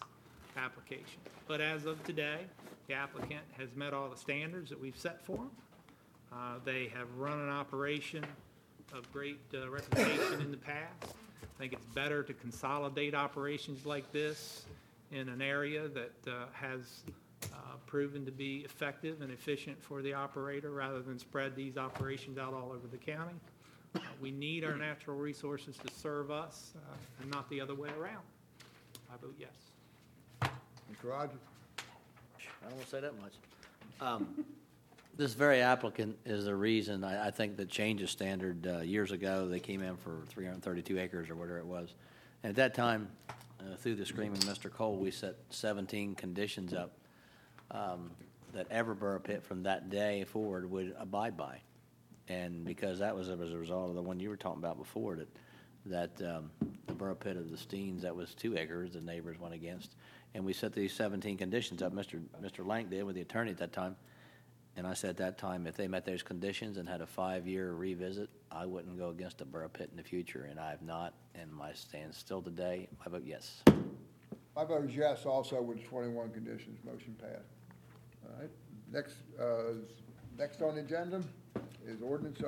application. But as of today, the applicant has met all the standards that we've set for him. Uh, They have run an operation of great uh, reputation in the past. I think it's better to consolidate operations like this in an area that uh, has uh, proven to be effective and efficient for the operator, rather than spread these operations out all over the county. Uh, We need our natural resources to serve us, uh, and not the other way around. I vote yes. Mister Rogers? I don't want to say that much. Um, This very applicant is the reason, I, I think, that change of standard, uh, years ago, they came in for three hundred thirty-two acres or whatever it was. And at that time, uh, through the screaming Mister Cole, we set seventeen conditions up um, that every borough pit from that day forward would abide by. And because that was as a result of the one you were talking about before, that, that um, the borough pit of the Steens, that was two acres, the neighbors went against. And we set these seventeen conditions up, Mister Mister Lank did with the attorney at that time. And I said at that time, if they met those conditions and had a five-year revisit, I wouldn't go against a borough pit in the future, and I have not, and my stand still today, I vote yes. My vote is yes also with the twenty-one conditions, motion passed. All right, next, uh, next on the agenda is ordinance